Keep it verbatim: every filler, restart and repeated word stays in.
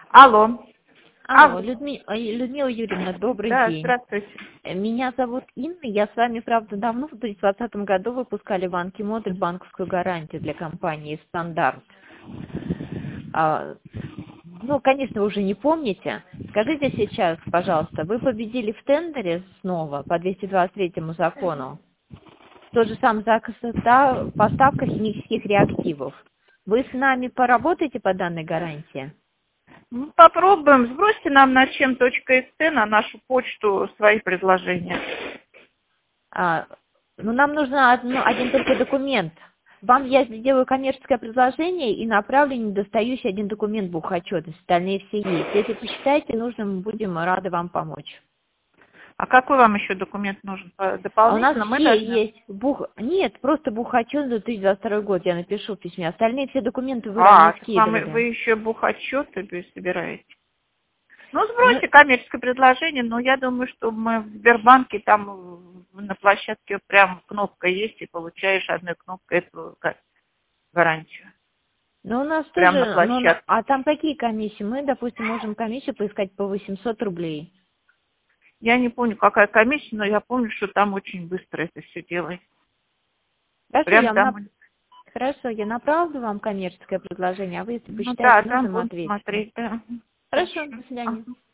Алло. Алло, Алло. Людми... э, Людмила Юрьевна, добрый Да, день. здравствуйте. Э, Меня зовут Инна, я с вами, правда, давно, в две тысячи двадцатом году выпускали банки модуль банковскую гарантию для компании «Стандарт». А, ну, конечно, вы уже не помните. Скажите сейчас, пожалуйста, вы победили в тендере снова по двести двадцать третьему закону? Тот же самый заказ, да, поставка химических реактивов. Вы с нами поработаете по данной гарантии? Ну, попробуем. Сбросьте нам на чем точка ст на нашу почту свои предложения. А, ну, нам нужен одно- один только документ. Вам я сделаю коммерческое предложение и направлю недостающий один документ бухотчет, остальные все есть. Если посчитаете нужным, будем рады вам помочь. А какой вам еще документ нужен э, А у нас дополнительно? Мы все должны... есть. Бух... Нет, просто бухотчет за две тысячи двадцать второй год, я напишу в письме. Остальные все документы вы А, ранее так вам и- вы скидывали. еще бухотчеты собираете? Ну, Ну, сбросьте коммерческое предложение, но я думаю, что мы в Сбербанке, там э, на площадке прям кнопка есть, и получаешь одной кнопкой эту га- гарантию. ну, у нас Прям на тоже, ну, на- площадке. а там какие комиссии? Мы, допустим, можем комиссию поискать по восемьсот рублей. Я не помню, какая комиссия, но я помню, что там очень быстро это все делается. Хорошо, Прям я вам там... нап- Хорошо, я направлю вам коммерческое предложение, а вы, если Ну посчитаете да, там нужным, будем ответите. смотреть, да. Хорошо, Хорошо. до свидания. Ага.